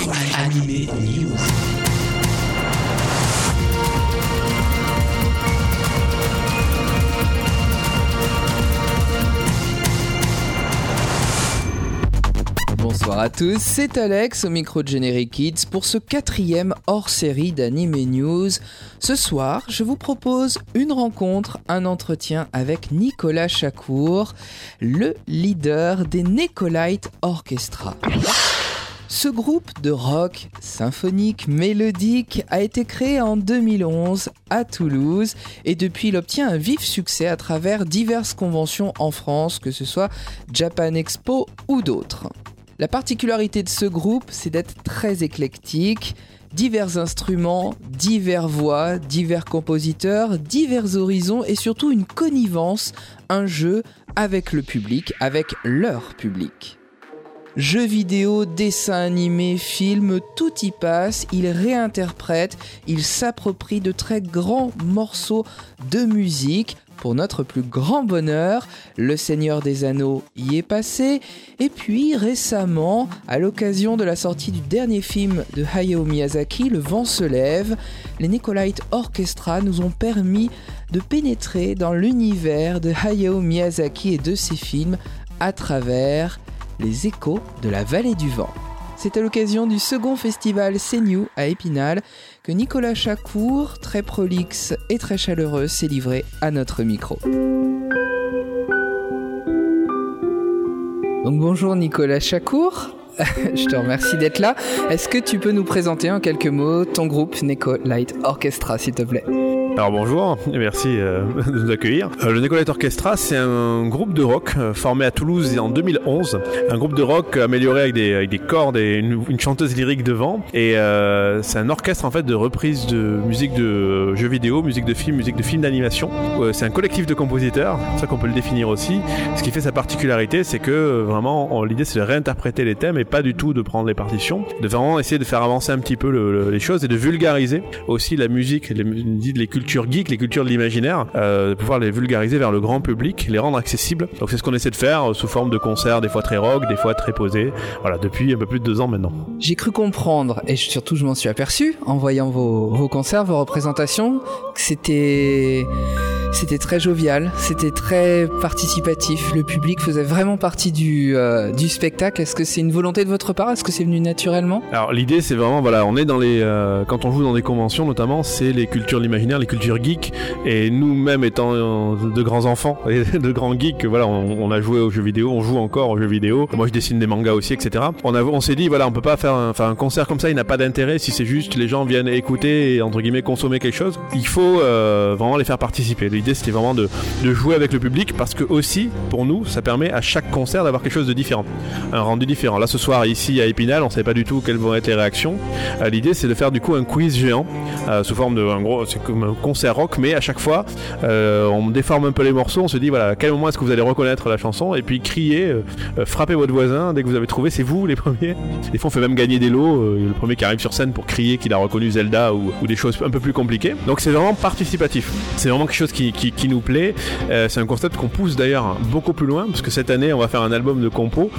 Anime News. Bonsoir à tous, c'est Alex au micro de Generic Kids pour ce 4e hors-série d'Anime News. Ce soir, je vous propose une rencontre, un entretien avec Nicolas Chakour, le leader des Nekolite Orchestra. Ce groupe de rock symphonique mélodique a été créé en 2011 à Toulouse et depuis il obtient un vif succès à travers diverses conventions en France, que ce soit Japan Expo ou d'autres. La particularité de ce groupe, c'est d'être très éclectique, divers instruments, divers voix, divers compositeurs, divers horizons et surtout une connivence, un jeu avec le public, avec leur public. Jeux vidéo, dessins animés, films, tout y passe, il réinterprète, il s'approprie de très grands morceaux de musique. Pour notre plus grand bonheur, Le Seigneur des Anneaux y est passé. Et puis récemment, à l'occasion de la sortie du dernier film de Hayao Miyazaki, Le Vent se lève, les Nekolite Orchestra nous ont permis de pénétrer dans l'univers de Hayao Miyazaki et de ses films à travers les échos de la vallée du vent. C'est à l'occasion du second festival CNU à Épinal que Nicolas Chakour, très prolixe et très chaleureux, s'est livré à notre micro. Donc bonjour Nicolas Chakour, je te remercie d'être là. Est-ce que tu peux nous présenter en quelques mots ton groupe Nekolite Orchestra, s'il te plaît ? Alors bonjour, et merci de nous accueillir. Le Nekolite Orchestra, c'est un groupe de rock formé à Toulouse en 2011. Un groupe de rock amélioré avec des cordes et une chanteuse lyrique devant. Et c'est un orchestre en fait de reprise de musique de jeux vidéo, musique de films d'animation. C'est un collectif de compositeurs, c'est ça qu'on peut le définir aussi. Ce qui fait sa particularité, c'est que vraiment l'idée c'est de réinterpréter les thèmes et pas du tout de prendre les partitions, de vraiment essayer de faire avancer un petit peu les choses et de vulgariser aussi la musique, les cultures geeks, les cultures de l'imaginaire, de pouvoir les vulgariser vers le grand public, les rendre accessibles. Donc c'est ce qu'on essaie de faire sous forme de concerts, des fois très rock, des fois très posés. Voilà, depuis un peu plus de 2 ans maintenant. J'ai cru comprendre, et surtout je m'en suis aperçu en voyant vos concerts, vos représentations, que c'était très jovial, c'était très participatif. Le public faisait vraiment partie du spectacle. Est-ce que c'est une volonté de votre part ? Est-ce que c'est venu naturellement ? Alors l'idée c'est vraiment, voilà, on est dans quand on joue dans des conventions notamment, c'est les cultures de l'imaginaire, les cultures geeks, et nous-mêmes étant de grands enfants et de grands geeks, voilà, on a joué aux jeux vidéo, on joue encore aux jeux vidéo. Moi je dessine des mangas aussi, etc. On s'est dit, voilà, on peut pas faire un concert comme ça, il n'a pas d'intérêt si c'est juste les gens viennent écouter et entre guillemets consommer quelque chose. Il faut vraiment les faire participer. L'idée c'était vraiment de jouer avec le public, parce que aussi pour nous ça permet à chaque concert d'avoir quelque chose de différent, un rendu différent. Là ce soir ici à Épinal, on savait pas du tout quelles vont être les réactions. L'idée c'est de faire du coup un quiz géant sous forme de, en gros c'est comme un concert rock, mais à chaque fois on déforme un peu les morceaux, on se dit voilà à quel moment est-ce que vous allez reconnaître la chanson, et puis crier, frapper votre voisin dès que vous avez trouvé, c'est vous les premiers. Des fois on fait même gagner des lots, le premier qui arrive sur scène pour crier qu'il a reconnu Zelda ou des choses un peu plus compliquées. Donc c'est vraiment participatif, c'est vraiment quelque chose qui nous plaît. C'est un concept qu'on pousse d'ailleurs beaucoup plus loin, parce que cette année on va faire un album de compos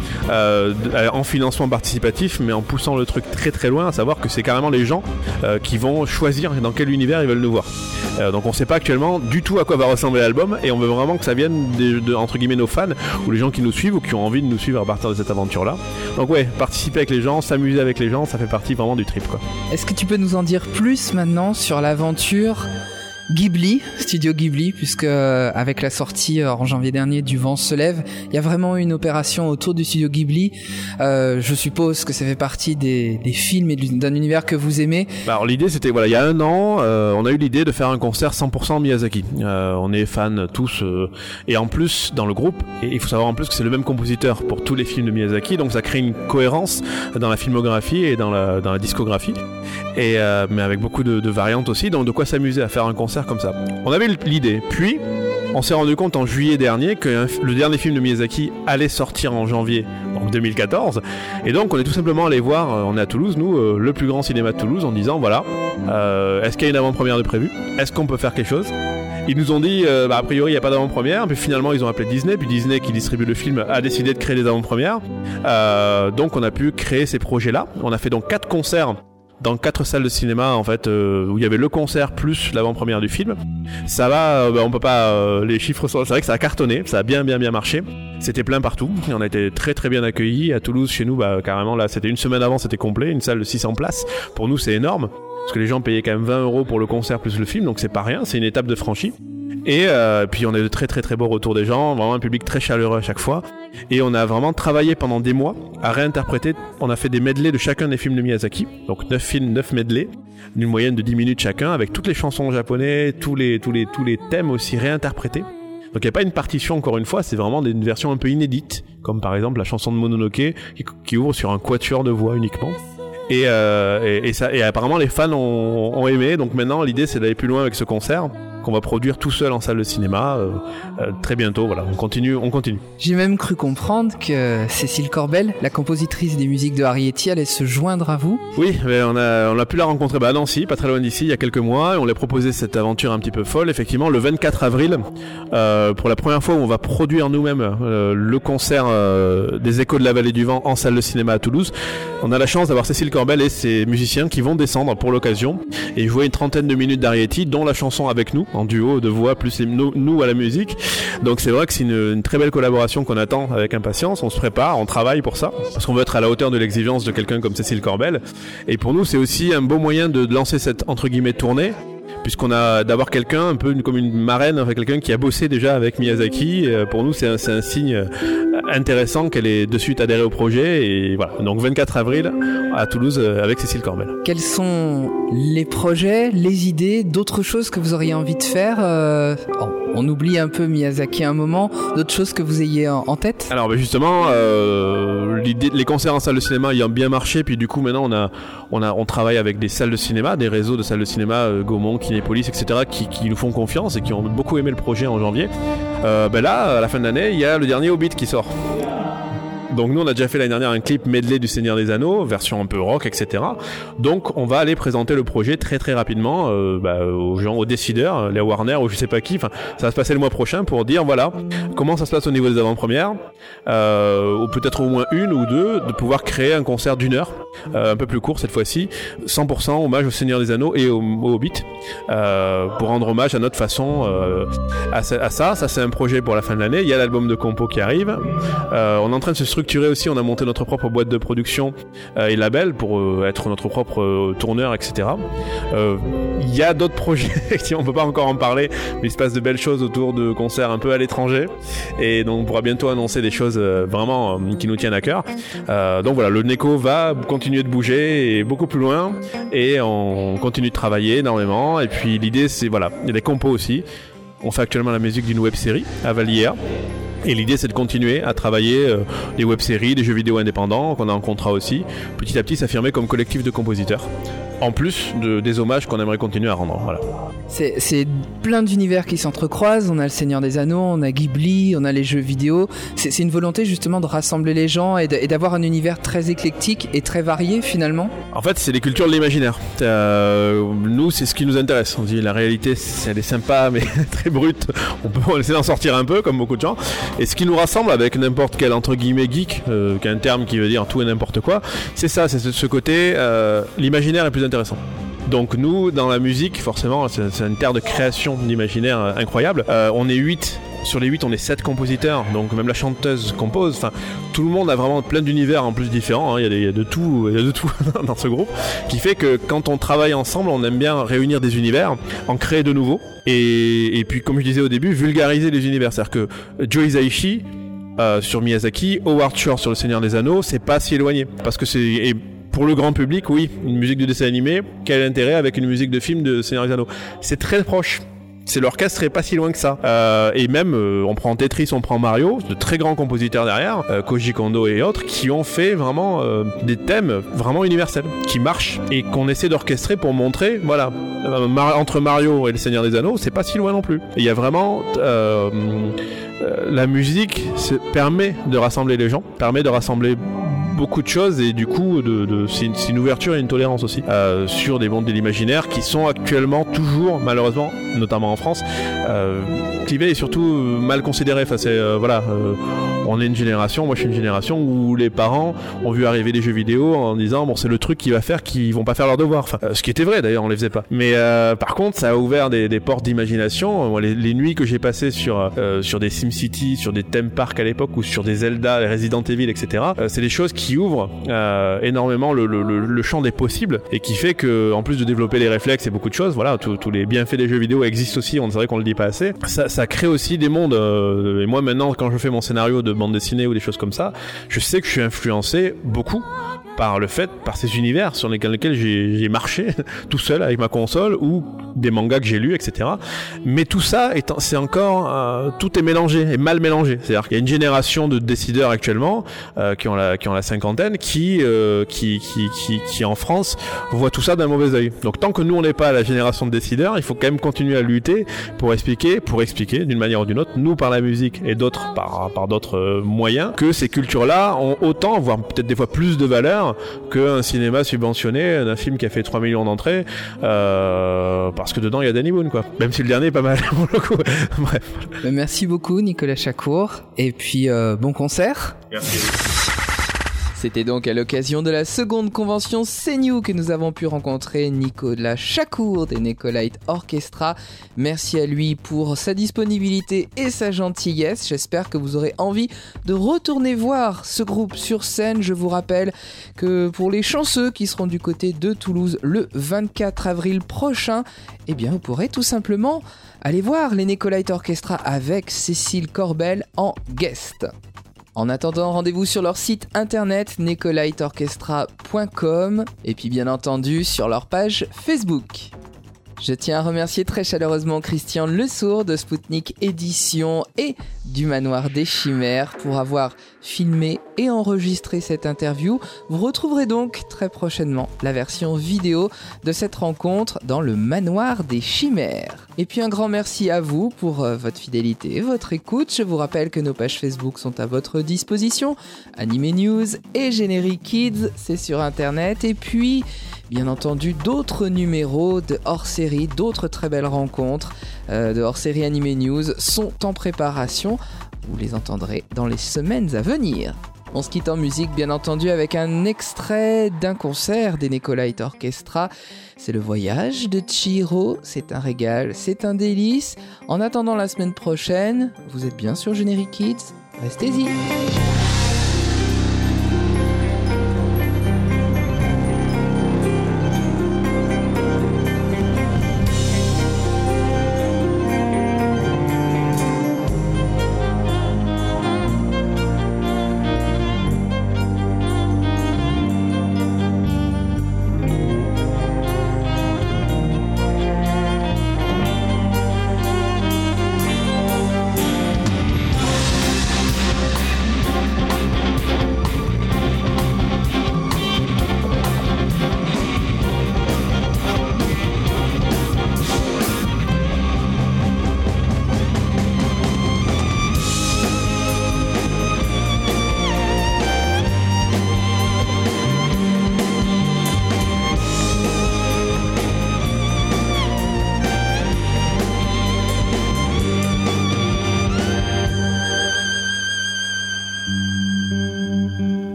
en financement participatif, mais en poussant le truc très très loin, à savoir que c'est carrément les gens qui vont choisir dans quel univers ils veulent nous voir. Donc on sait pas actuellement du tout à quoi va ressembler l'album, et on veut vraiment que ça vienne de entre guillemets nos fans, ou les gens qui nous suivent ou qui ont envie de nous suivre à partir de cette aventure là. Donc ouais, participer avec les gens, s'amuser avec les gens, ça fait partie vraiment du trip quoi. Est-ce que tu peux nous en dire plus maintenant sur l'aventure Ghibli, Studio Ghibli, puisque avec la sortie en janvier dernier du Vent se lève, il y a vraiment une opération autour du Studio Ghibli. Je suppose que ça fait partie des films et d'un univers que vous aimez. Alors l'idée c'était, voilà, il y a 1 an, on a eu l'idée de faire un concert 100% Miyazaki. On est fans tous, et en plus dans le groupe, et il faut savoir en plus que c'est le même compositeur pour tous les films de Miyazaki, donc ça crée une cohérence dans la filmographie et dans la discographie. Mais avec beaucoup de variantes aussi, donc de quoi s'amuser à faire un concert comme ça. On avait l'idée, puis on s'est rendu compte en juillet dernier que le dernier film de Miyazaki allait sortir en janvier, donc 2014, et donc on est tout simplement allé voir, on est à Toulouse nous, le plus grand cinéma de Toulouse, en disant voilà, est-ce qu'il y a une avant-première de prévu, est-ce qu'on peut faire quelque chose? Ils nous ont dit, a priori il n'y a pas d'avant-première, puis finalement ils ont appelé Disney, puis Disney qui distribue le film a décidé de créer les avant-premières. Donc on a pu créer ces projets-là. On a fait donc 4 concerts dans 4 salles de cinéma en fait, où il y avait le concert plus l'avant-première du film. Ça va, on peut pas, les chiffres sont, c'est vrai que ça a cartonné, ça a bien marché. C'était plein partout, et on a été très très bien accueillis. À Toulouse, chez nous, carrément là, c'était une semaine avant, c'était complet, une salle de 600 places. Pour nous, c'est énorme, parce que les gens payaient quand même 20 € pour le concert plus le film, donc c'est pas rien, c'est une étape de franchie. Et puis on a de très très très beaux retours des gens, vraiment un public très chaleureux à chaque fois. Et on a vraiment travaillé pendant des mois à réinterpréter. On a fait des medleys de chacun des films de Miyazaki, donc 9 films, 9 medleys, d'une moyenne de 10 minutes chacun, avec toutes les chansons japonaises, tous les thèmes aussi réinterprétés. Donc il n'y a pas une partition, encore une fois, c'est vraiment une version un peu inédite, comme par exemple la chanson de Mononoke qui ouvre sur un quatuor de voix uniquement. Et apparemment les fans ont aimé, donc maintenant l'idée c'est d'aller plus loin avec ce concert qu'on va produire tout seul en salle de cinéma très bientôt. Voilà, on continue. J'ai même cru comprendre que Cécile Corbel, la compositrice des musiques de Arrietty, allait se joindre à vous. Oui, mais on a pu la rencontrer à Nancy, pas très loin d'ici, il y a quelques mois, et on lui a proposé cette aventure un petit peu folle. Effectivement, le 24 avril, pour la première fois où on va produire nous-mêmes le concert des Échos de la Vallée du Vent en salle de cinéma à Toulouse. On a la chance d'avoir Cécile Corbel et ses musiciens qui vont descendre pour l'occasion et jouer une 30aine de minutes d'Arrietty, dont la chanson avec nous, en duo de voix plus nous à la musique. Donc c'est vrai que c'est une très belle collaboration qu'on attend avec impatience. On se prépare, on travaille pour ça, parce qu'on veut être à la hauteur de l'exigence de quelqu'un comme Cécile Corbel. Et pour nous, c'est aussi un beau moyen de lancer cette entre guillemets tournée, puisqu'on a d'avoir quelqu'un un peu comme une marraine, enfin quelqu'un qui a bossé déjà avec Miyazaki. Pour nous, c'est un signe intéressant qu'elle ait de suite adhéré au projet. Et voilà, donc 24 avril à Toulouse avec Cécile Corbel. Quels sont les projets, les idées, d'autres choses que vous auriez envie de faire on oublie un peu Miyazaki un moment, d'autres choses que vous ayez en tête? Alors justement, les concerts en salle de cinéma ayant bien marché, puis du coup maintenant on travaille avec des salles de cinéma, des réseaux de salles de cinéma, Gaumont, Kinépolis, etc., qui nous font confiance et qui ont beaucoup aimé le projet en janvier. Là, à la fin de l'année, il y a le dernier Hobbit qui sort. Donc nous on a déjà fait l'année dernière un clip medley du Seigneur des Anneaux, version un peu rock, etc. Donc on va aller présenter le projet très très rapidement aux gens, aux décideurs, les Warner ou je sais pas qui. Enfin, ça va se passer le mois prochain pour dire voilà comment ça se passe au niveau des avant-premières, ou peut-être au moins une ou deux, de pouvoir créer un concert d'1 heure, un peu plus court cette fois-ci, 100% hommage au Seigneur des Anneaux et au Hobbit, pour rendre hommage à notre façon à ça. Ça c'est un projet pour la fin de l'année. Il y a l'album de compo qui arrive. On est en train de se structurer aussi, on a monté notre propre boîte de production et label pour être notre propre tourneur, etc. Il y a d'autres projets, on peut pas encore en parler, mais il se passe de belles choses autour de concerts un peu à l'étranger, et donc on pourra bientôt annoncer des choses vraiment qui nous tiennent à cœur. Donc voilà, le Neko va continuer de bouger et beaucoup plus loin, et on continue de travailler énormément. Et puis l'idée c'est, voilà, il y a des compos aussi. On fait actuellement la musique d'une web-série à Vallière. Et l'idée c'est de continuer à travailler des web-séries, des jeux vidéo indépendants qu'on a en contrat aussi, petit à petit s'affirmer comme collectif de compositeurs, en plus des hommages qu'on aimerait continuer à rendre. Voilà. C'est plein d'univers qui s'entrecroisent. On a le Seigneur des Anneaux, on a Ghibli, on a les jeux vidéo. C'est une volonté justement de rassembler les gens et d'avoir un univers très éclectique et très varié finalement. En fait c'est les cultures de l'imaginaire. Nous c'est ce qui nous intéresse. On dit la réalité elle est sympa mais très brute. On peut essayer d'en sortir un peu comme beaucoup de gens. Et ce qui nous rassemble avec n'importe quel entre guillemets geek, qui est un terme qui veut dire tout et n'importe quoi, c'est ça, c'est ce côté l'imaginaire est plus intéressant. Donc nous, dans la musique, forcément, c'est une terre de création d'imaginaire incroyable. On est 8. Sur les 8, on est 7 compositeurs, donc même la chanteuse compose. Enfin, tout le monde a vraiment plein d'univers en plus différents. Il y a de tout dans ce groupe, qui fait que quand on travaille ensemble, on aime bien réunir des univers, en créer de nouveaux, et puis comme je disais au début, vulgariser les univers. C'est-à-dire que Joe Hisaishi sur Miyazaki, Howard Shore sur Le Seigneur des Anneaux, c'est pas si éloigné, parce que c'est pour le grand public, oui, une musique de dessin animé, quel intérêt avec une musique de film de Seigneur des Anneaux? C'est très proche. C'est l'orchestre est pas si loin que ça. Et même, on prend Tetris, on prend Mario, de très grands compositeurs derrière, Koji Kondo et autres, qui ont fait vraiment des thèmes vraiment universels, qui marchent et qu'on essaie d'orchestrer pour montrer, voilà, entre Mario et le Seigneur des Anneaux, c'est pas si loin non plus. Et il y a vraiment la musique permet de rassembler les gens, permet de rassembler beaucoup de choses et du coup c'est une ouverture et une tolérance aussi sur des mondes de l'imaginaire qui sont actuellement toujours malheureusement, notamment en France, clivés et surtout mal considérés. Enfin, on est une génération, moi je suis une génération où les parents ont vu arriver les jeux vidéo en disant bon c'est le truc qui va faire qu'ils vont pas faire leurs devoirs. Enfin, ce qui était vrai d'ailleurs, on les faisait pas. Mais par contre ça a ouvert des portes d'imagination. Les nuits que j'ai passées sur des SimCity, sur des theme parks à l'époque ou sur des Zelda, les Resident Evil, etc. C'est des choses qui ouvrent énormément le champ des possibles et qui fait que en plus de développer les réflexes et beaucoup de choses, voilà, tous les bienfaits des jeux vidéo existent aussi. C'est vrai qu'on le dit pas assez. Ça crée aussi des mondes. Et moi maintenant, quand je fais mon scénario de bande dessinée ou des choses comme ça, je sais que je suis influencé beaucoup par ces univers sur lesquels j'ai marché tout seul avec ma console ou des mangas que j'ai lus, etc. Mais tout ça, c'est encore tout est mélangé et mal mélangé. C'est-à-dire qu'il y a une génération de décideurs actuellement qui ont la cinquantaine qui en France voient tout ça d'un mauvais œil. Donc tant que nous on n'est pas la génération de décideurs, il faut quand même continuer à lutter pour expliquer d'une manière ou d'une autre, nous par la musique et d'autres par d'autres moyens, que ces cultures-là ont autant, voire peut-être des fois plus de valeur qu'un cinéma subventionné d'un film qui a fait 3 millions d'entrées parce que dedans il y a Danny Boone, quoi. Même si le dernier est pas mal pour le coup. Bref. Merci beaucoup Nicolas Chacour et puis bon concert. Merci. C'était donc à l'occasion de la seconde convention CNU que nous avons pu rencontrer Nicolas Chacour des Necolite Orchestra. Merci à lui pour sa disponibilité et sa gentillesse. J'espère que vous aurez envie de retourner voir ce groupe sur scène. Je vous rappelle que pour les chanceux qui seront du côté de Toulouse le 24 avril prochain, eh bien vous pourrez tout simplement aller voir les Necolite Orchestra avec Cécile Corbel en guest. En attendant, rendez-vous sur leur site internet necoliteorchestra.com et puis bien entendu sur leur page Facebook. Je tiens à remercier très chaleureusement Christian Lesourd de Spoutnik Édition et du Manoir des Chimères pour avoir filmé et enregistré cette interview. Vous retrouverez donc très prochainement la version vidéo de cette rencontre dans le Manoir des Chimères. Et puis un grand merci à vous pour votre fidélité, votre écoute. Je vous rappelle que nos pages Facebook sont à votre disposition. Anime News et Générique Kids, c'est sur internet. Et puis, bien entendu, d'autres numéros de hors-série, d'autres très belles rencontres de hors-série Anime News sont en préparation. Vous les entendrez dans les semaines à venir. On se quitte en musique, bien entendu, avec un extrait d'un concert des Necolite Orchestra. C'est Le Voyage de Chihiro. C'est un régal, c'est un délice. En attendant la semaine prochaine, vous êtes bien sur Générique Kids. Restez-y.